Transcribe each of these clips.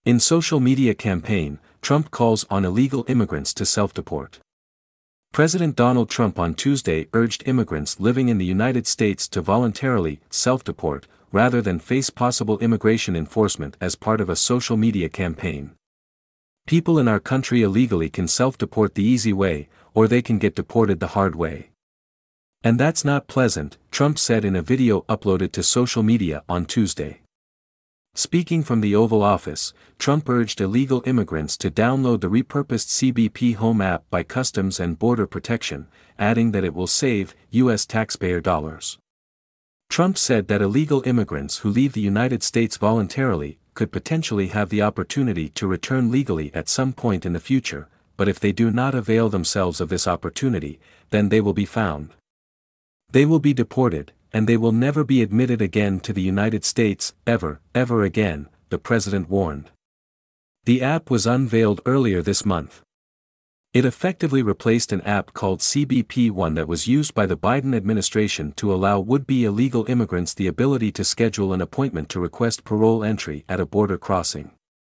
In social media campaign, Trump calls on illegal immigrants to self-deport. President Donald Trump on Tuesday urged immigrants living in the United States to voluntarily self-deport, rather than face possible immigration enforcement as part of a social media campaign. People in our country illegally can self-deport the easy way, or they can get deported the hard way. And that's not pleasant, Trump said in a video uploaded to social media on Tuesday. Speaking from the Oval Office, Trump urged illegal immigrants to download the repurposed CBP Home app by Customs and Border Protection, adding that it will save U.S. taxpayer dollars. Trump said that illegal immigrants who leave the United States voluntarily could potentially have the opportunity to return legally at some point in the future, but if they do not avail themselves of this opportunity, then they will be found. They will be deported, and they will never be admitted again to the United States, ever again, the president warned. The app was unveiled earlier this month. It effectively replaced an app called CBP One that was used by the Biden administration to allow would-be illegal immigrants the ability to schedule an appointment to request parole entry at a border crossing.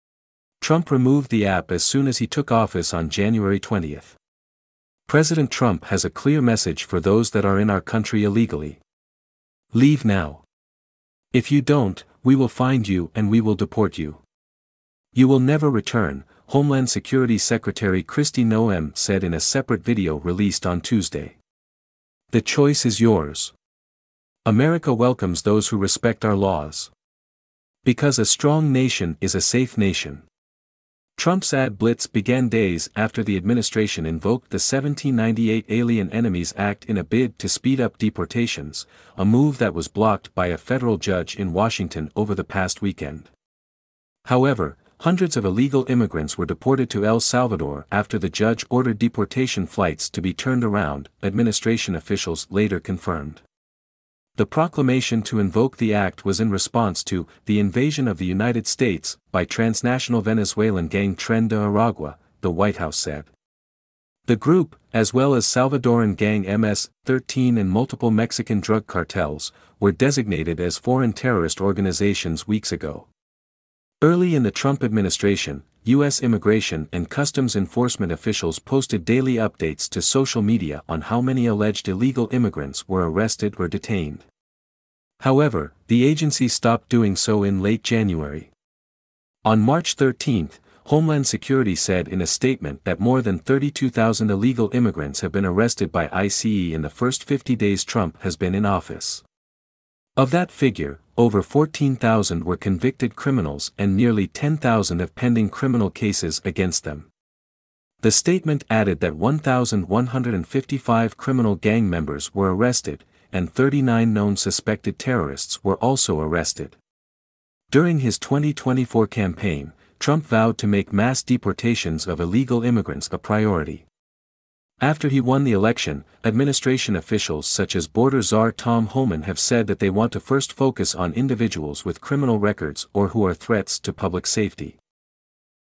Trump removed the app as soon as he took office on January 20. President Trump has a clear message for those that are in our country illegally. Leave now. If you don't, we will find you and we will deport you. You will never return, Homeland Security Secretary Kristi Noem said in a separate video released on Tuesday. The choice is yours. America welcomes those who respect our laws. Because a strong nation is a safe nation. Trump's ad blitz began days after the administration invoked the 1798 Alien Enemies Act in a bid to speed up deportations, a move that was blocked by a federal judge in Washington over the past weekend. However, hundreds of illegal immigrants were deported to El Salvador after the judge ordered deportation flights to be turned around, administration officials later confirmed. The proclamation to invoke the act was in response to the invasion of the United States by transnational Venezuelan gang Tren de Aragua, the White House said. The group, as well as Salvadoran gang MS-13 and multiple Mexican drug cartels, were designated as foreign terrorist organizations weeks ago. Early in the Trump administration, U.S. Immigration and Customs Enforcement officials posted daily updates to social media on how many alleged illegal immigrants were arrested or detained. However, the agency stopped doing so in late January. On March 13, Homeland Security said in a statement that more than 32,000 illegal immigrants have been arrested by ICE in the first 50 days Trump has been in office. Of that figure, over 14,000 were convicted criminals and nearly 10,000 have pending criminal cases against them. The statement added that 1,155 criminal gang members were arrested, and 39 known suspected terrorists were also arrested. During his 2024 campaign, Trump vowed to make mass deportations of illegal immigrants a priority. After he won the election, administration officials such as border czar Tom Homan have said that they want to first focus on individuals with criminal records or who are threats to public safety.